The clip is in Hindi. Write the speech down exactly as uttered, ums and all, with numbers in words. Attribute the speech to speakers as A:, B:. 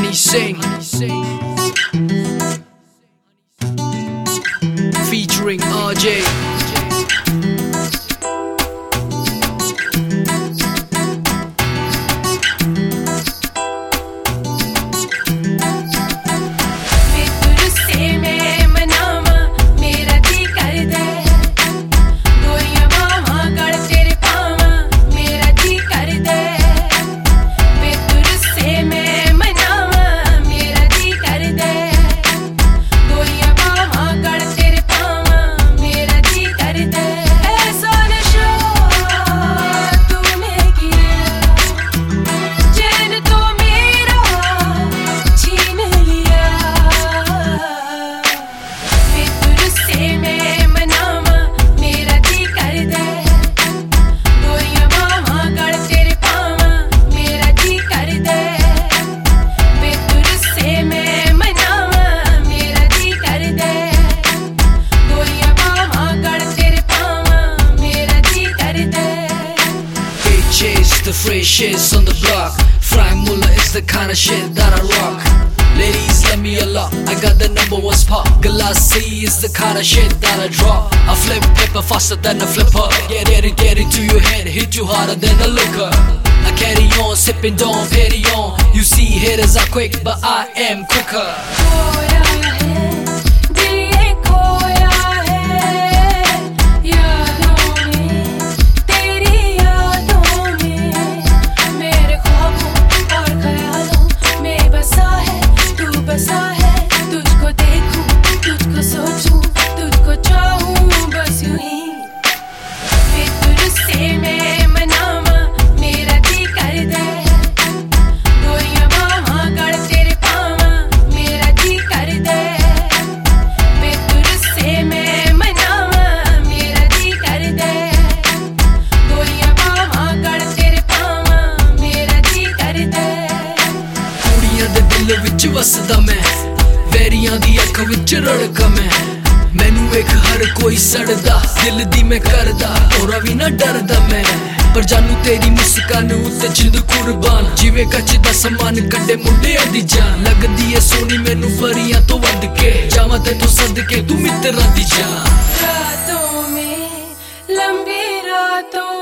A: Honey Singh featuring R J. The freshest on the block. Frank Muller is the kind of shit that I rock. Ladies, let me along, I got the number one spot. Galassi is the kind of shit that I drop. I flip paper faster than a flipper. Get it, get into your head, hit you harder than a liquor. I carry on, sipping Dom Perignon. You see hitters are quick, but I am quicker. विच वसदा मैं वैरियां दी अख विच रड़का मैं मैनू वेख हर कोई सड़दा दिल दी मैं करदा औरा भी ना डरदा मैं पर जानू तेरी मुस्कान उत्ते जिंद कुर्बान जिवें कच्च दा समान कड्डे मुंडियां दी जान लगदी ऐ सोनी मैनू परियां तो वध के जावां ते तू सदके तू मित्तरां दी जान
B: रातों में लंबी रातों